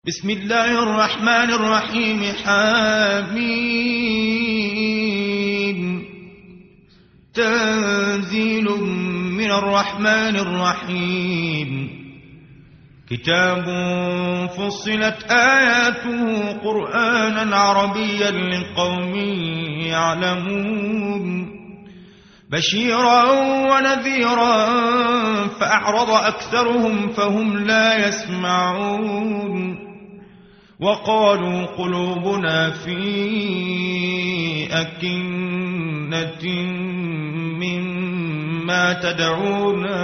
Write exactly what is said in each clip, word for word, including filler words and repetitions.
بسم الله الرحمن الرحيم. حميم. تنزيل من الرحمن الرحيم. كتاب فصلت آياته قرآنا عربيا لقوم يعلمون بشيرا ونذيرا فأعرض أكثرهم فهم لا يسمعون وقالوا قلوبنا في أكنة مما تدعونا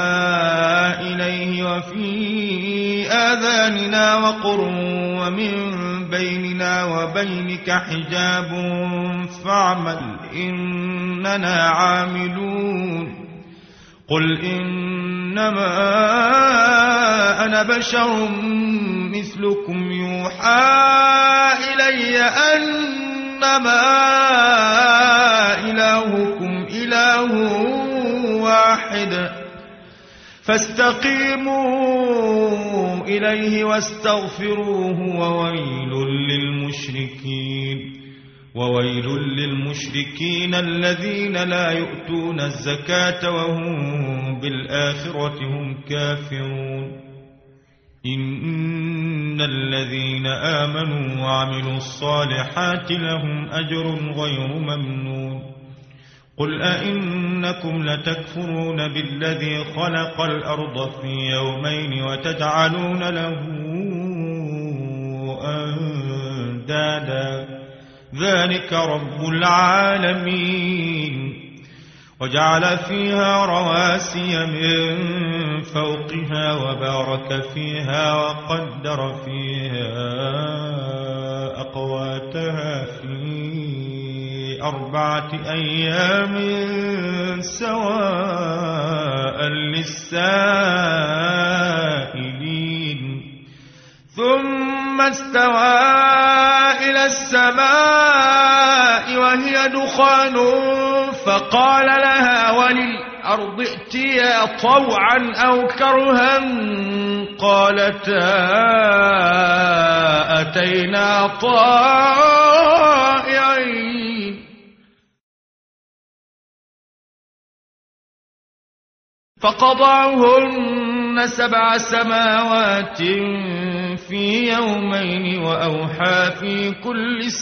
إليه وفي آذاننا وقر ومن بيننا وبينك حجاب فاعمل إننا عاملون. قل إنما أنا بشر مثلكم يوحى إلي أنما إلهكم إله واحد فاستقيموا إليه واستغفروه وويل للمشركين وويل للمشركين الذين لا يؤتون الزكاة وهم بالآخرة هم كافرون. إن الذين آمنوا وعملوا الصالحات لهم أجر غير ممنون. قل أئنكم لتكفرون بالذي خلق الأرض في يومين وتجعلون له أندادا ذلك رب العالمين. وجعل فيها رواسي من فوقها وبارك فيها وقدر فيها أقواتها في أربعة أيام سواء للسائلين. ثم استوى إلى السماء وهي دخان فقال لها وللأرض ائتيا طوعا أو كرها قالتا أتينا طائعين. فقضاهن سبع سماوات في يومين وأوحى في كل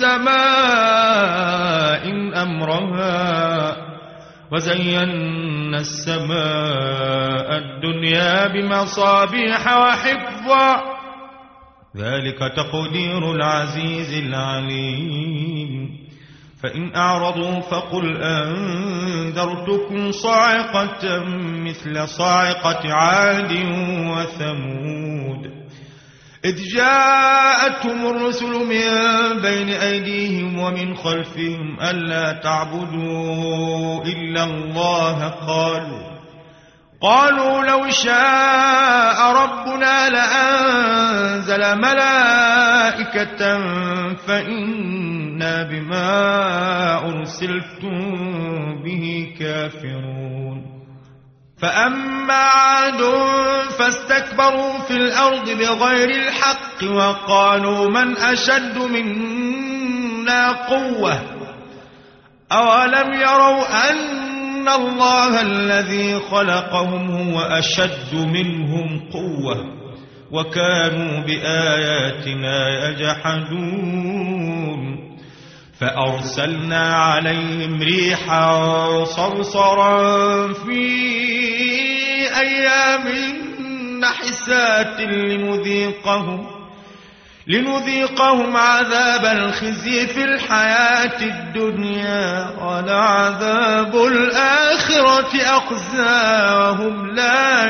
سماء أمرها وزينا السماء الدنيا بمصابيح وحفظا ذلك تقدير العزيز العليم. فإن أعرضوا فقل أنذرتكم صاعقة مثل صاعقة عاد وثمود إذ جاءتهم الرسل من بين أيديهم ومن خلفهم ألا تعبدوا إلا الله قالوا قالوا لو شاء ربنا لأنزل ملائكة فإنا بما أرسلتم به كافرون. فأما عاد فاستكبروا في الأرض بغير الحق وقالوا من أشد منا قوة أولم يروا أن الله الذي خلقهم هو أشد منهم قوة وكانوا بآياتنا يجحدون. فأرسلنا عليهم ريحا صرصرا في أيام نحسات لنذيقهم لنذيقهم عذاب الخزي في الحياة الدنيا ولعذاب الآخرة أخزى وهم لا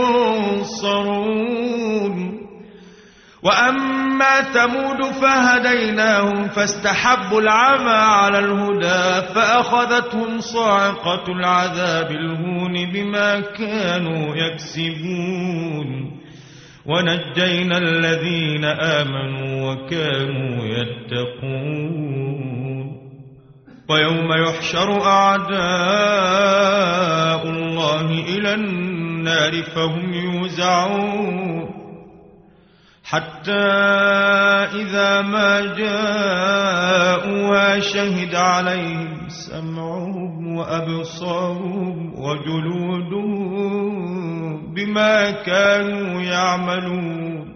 ينصرون. وأما ثمود فهديناهم فاستحبوا العمى على الهدى فأخذتهم صاعقة العذاب الهون بما كانوا يكسبون ونجينا الذين آمنوا وكانوا يتقون. ويوم يحشر أعداء الله إلى النار فهم يوزعون حتى إذا ما جاءوها شهد عليهم سمعهم وأبصارهم وجلودهم بما كانوا يعملون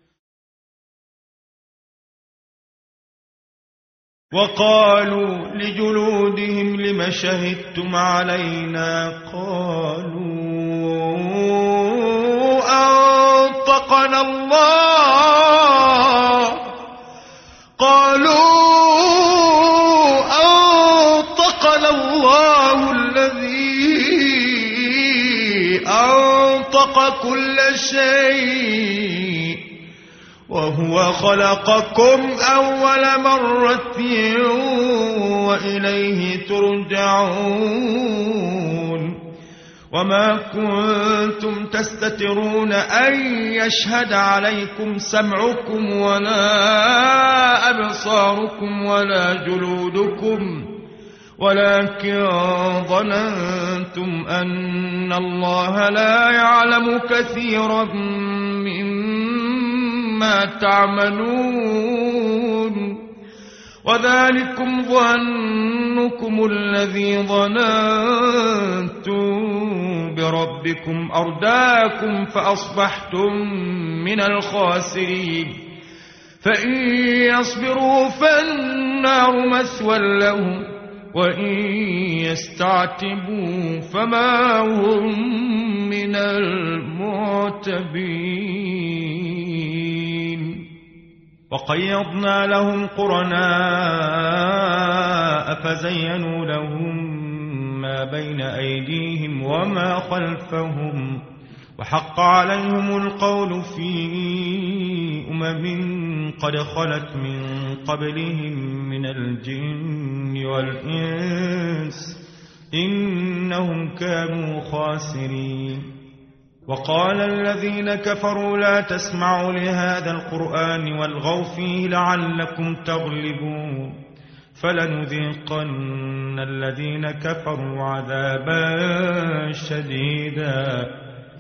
وقالوا لجلودهم لم شهدتم علينا قالوا أنطقنا الله قالوا أنطقنا الله الذي أنطق كل شيء وهو خلقكم أول مرة وإليه ترجعون وما كنتم تستترون أن يشهد عليكم سمعكم ولا أبصاركم ولا جلودكم ولكن ظننتم أن الله لا يعلم كثيرا مما تعملون وذلكم ظنكم الذي ظننتم بربكم أرداكم فأصبحتم من الخاسرين فإن يصبروا فالنار مثوى لهم وإن يستعتبوا فما هم من المعتبين وقيضنا لهم قرناء فزينوا لهم ما بين أيديهم وما خلفهم وحق عليهم القول في أمم قد خلت من قبلهم من الجن والإنس إنهم كانوا خاسرين وقال الذين كفروا لا تسمعوا لهذا القرآن والغوا فيه لعلكم تغلبون فلنذيقن الذين كفروا عذابا شديدا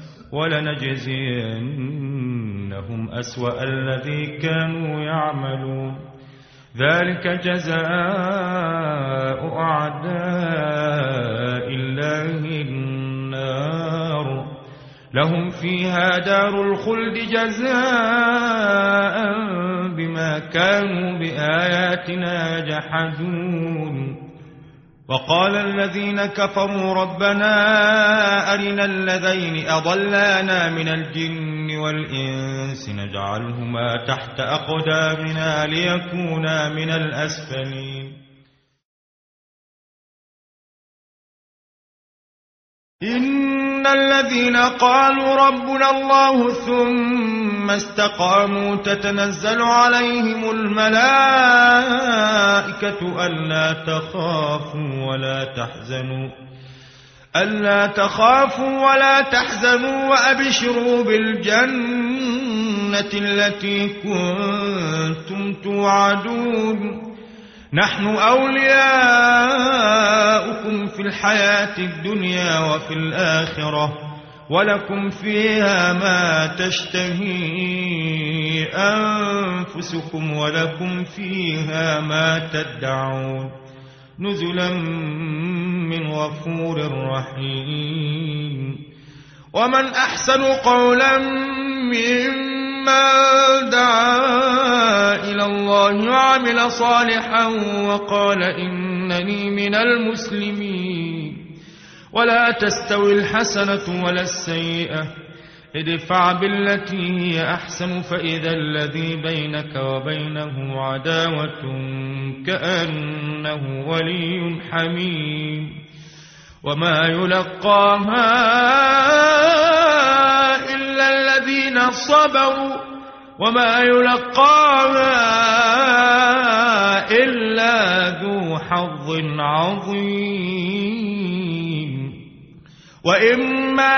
ولنجزينهم أسوأ الذي كانوا يعملون ذلك جزاء أعداء الله النار لهم فيها دار الخلد جزاء بما كانوا بآياتنا يجحدون وقال الذين كفروا ربنا أرنا الذين أضلانا من الجن والإنس نجعلهما تحت أقدامنا ليكونا من الأسفلين إن الذين قالوا ربنا الله ثم استقاموا تتنزل عليهم الملائكة ألا تخافوا ولا تحزنوا ألا تخافوا ولا تحزنوا وأبشروا بالجنة التي كنتم توعدون نحن أولياؤكم في الحياة الدنيا وفي الآخرة ولكم فيها ما تشتهي أنفسكم ولكم فيها ما تدعون نزلا من غفور رحيم ومن أحسن قولا ممن دعا إلى الله وعمل صالحا وقال إنني من المسلمين ولا تستوي الحسنة ولا السيئة ادفع بالتي هي أحسن فإذا الذي بينك وبينه عداوة كأنه ولي حميم وما يلقاها إلا الذين صبروا وما يلقاها إلا ذو حظ عظيم وإما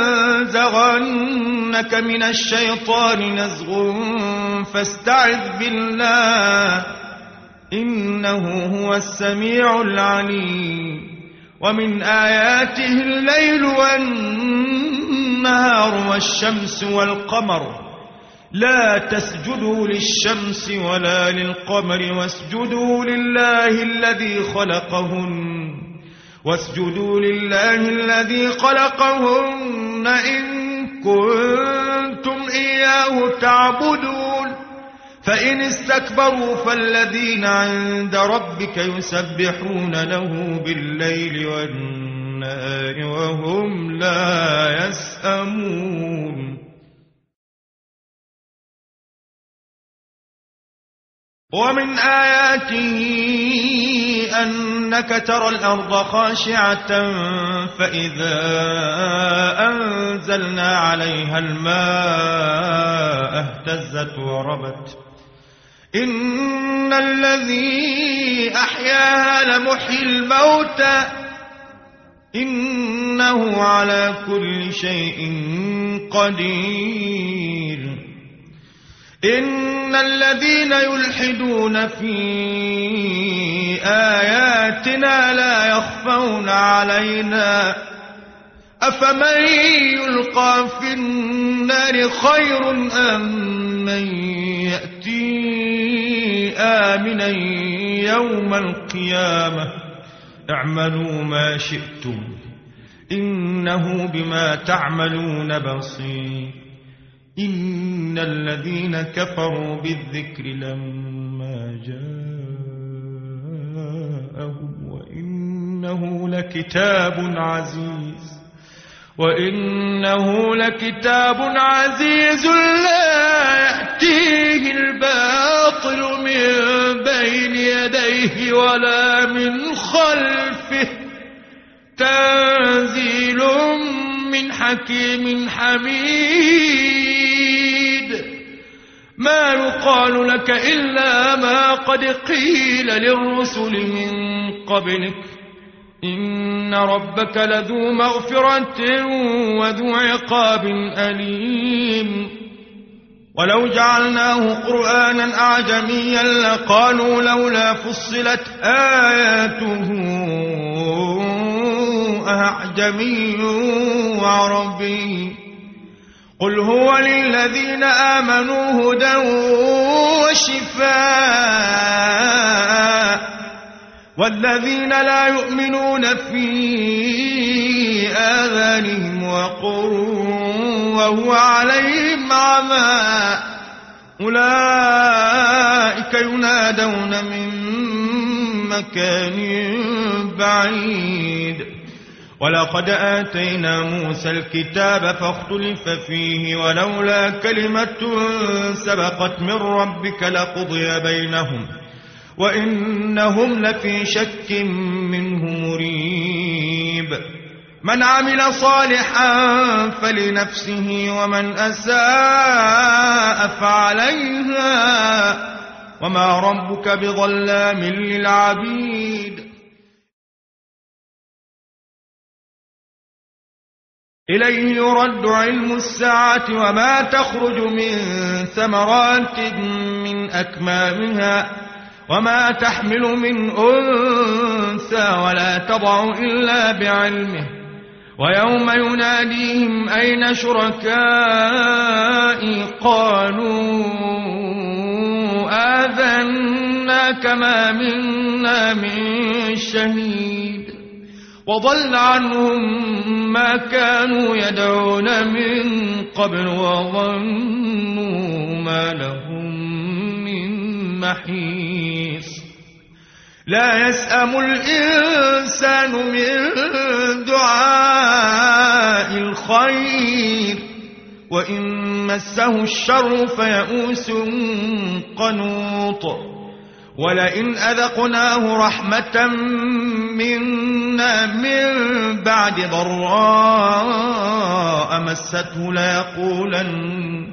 ينزغنك من الشيطان نزغ فاستعذ بالله إنه هو السميع العليم ومن آياته الليل والنهار والشمس والقمر لا تسجدوا للشمس ولا للقمر واسجدوا لله الذي خلقهن واسجدوا لله الذي خلقهن إن كنتم إياه تعبدون فإن استكبروا فالذين عند ربك يسبحون له بالليل والنهار وهم لا يسأمون ومن آياته أنك ترى الأرض خاشعة فإذا أنزلنا عليها الماء اهتزت وربت إن الذي أحياها لمحيي الموتى إنه على كل شيء قدير إن الذين يلحدون في آياتنا لا يخفون علينا أفمن يلقى في النار خير أم من يأتي آمنا يوم القيامة اعملوا ما شئتم إنه بما تعملون بصير إن الذين كفروا بالذكر لما جاءهم وإنه لكتاب عزيز وإنه لكتاب عزيز لا يأتيه الباطل من بين يديه ولا من خلفه تنزيل من حكيم حميد ما يقال لك إلا ما قد قيل للرسل من قبلك إن ربك لذو مغفرة وذو عقاب أليم ولو جعلناه قرآنا أعجميا لقالوا لولا فصلت آياته أعجمي وعربي قل هو للذين آمنوا هدى وشفاء والذين لا يؤمنون في آذانهم وقر وهو عليهم عمى أولئك ينادون من مكان بعيد ولقد آتينا موسى الكتاب فاختلف فيه ولولا كلمة سبقت من ربك لقضي بينهم وإنهم لفي شك منه مريب من عمل صالحا فلنفسه ومن أساء فعليها وما ربك بظلام للعبيد إليه يرد علم الساعة وما تخرج من ثمرات من أكمامها وما تحمل من أنثى ولا تضع إلا بعلمه ويوم يناديهم أين شركائي قالوا آذناك ما منا من شهيد وضل عنهم ما كانوا يدعون من قبل وظنوا ما لهم من محيص لا يسأم الإنسان من دعاء الخير وإن مسه الشر فيئوس قنوط ولئن أذقناه رحمة منا من بعد ضراء مسته ليقولن,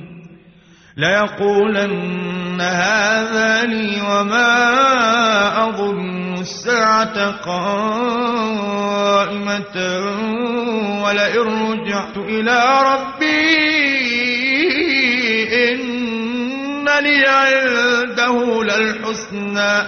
ليقولن هذا لي وما أظن الساعة قائمة ولئن رجعت إلى ربي إن لي عنده للحسنى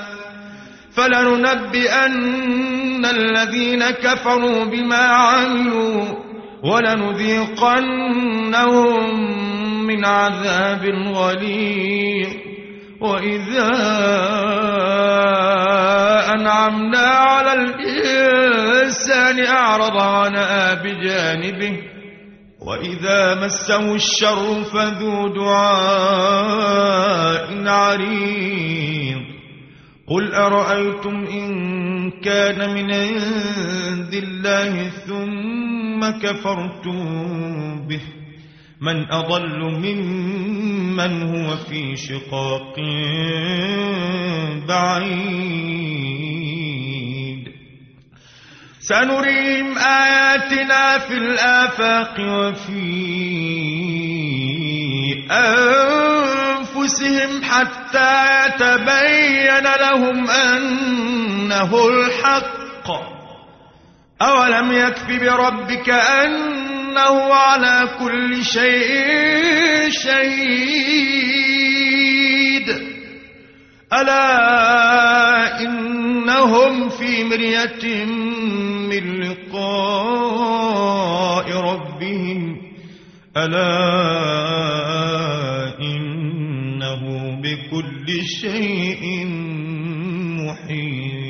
فلننبئن الذين كفروا بما عملوا ولنذيقنهم من عذاب غليظ. وإذا أنعمنا على الإنسان أعرض عنها بجانبه وإذا مسه الشر فذو دعاء عريض. قل أرأيتم إن كان من عند الله ثم كفرتم به من أضل ممن هو في شقاق بعيد. سنريهم آياتنا في الآفاق وفي أنفسهم حتى يتبين لهم أنه الحق. أولم يكف بربك أنه على كل شيء شهيد. ألا إنهم في مرية من لقاء ربهم ألا إنه بكل شيء محيط.